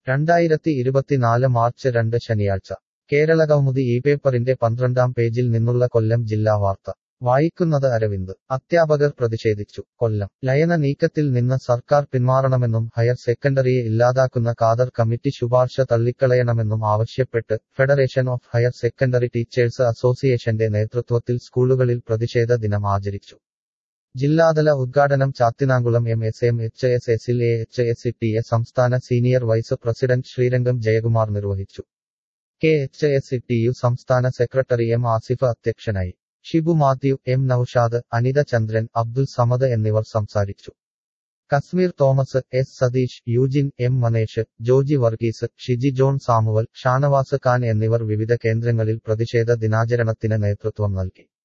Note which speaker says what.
Speaker 1: 2024 March 2 ശനിയാഴ്ച കേരളകൗമുദി ഈ പേപ്പറിന്റെ 12-ാം പേജിൽ നിന്നുള്ള കൊല്ലം ജില്ലാ വാർത്ത വായിക്കുന്നത് അരവിന്ദ്. അധ്യാപകർ പ്രതിഷേധിച്ചു. കൊല്ലം. ലയന നീക്കത്തിൽ നിന്ന് സർക്കാർ പിന്മാറണമെന്നും ഹയർ സെക്കൻഡറിയെ ഇല്ലാതാക്കുന്ന ഖാദർ കമ്മിറ്റി ശുപാർശ തള്ളിക്കളയണമെന്നും ആവശ്യപ്പെട്ട് federation of higher secondary teachers അസോസിയേഷന്റെ നേതൃത്വത്തിൽ സ്കൂളുകളിൽ പ്രതിഷേധ ദിനം ആചരിച്ചു. ജില്ലാതല ഉദ്ഘാടനം ചാത്തിനാങ്കുളം MSMHSSൽ AHSITA സംസ്ഥാന senior vice president Sreerangam Jayakumar നിർവഹിച്ചു. KHSITU സംസ്ഥാന സെക്രട്ടറി M ആസിഫ് അധ്യക്ഷനായി. ഷിബു മാത്യു, M നൌഷാദ്, അനിത ചന്ദ്രൻ, അബ്ദുൽ സമദ് എന്നിവർ സംസാരിച്ചു. Kashmir Thomas, S Satheesh, Eugene, M Manesh, Joji Varghese, Shiji John Samuel, Shanavas Khan എന്നിവർ വിവിധ കേന്ദ്രങ്ങളിൽ പ്രതിഷേധ ദിനാചരണത്തിന് നേതൃത്വം നൽകി.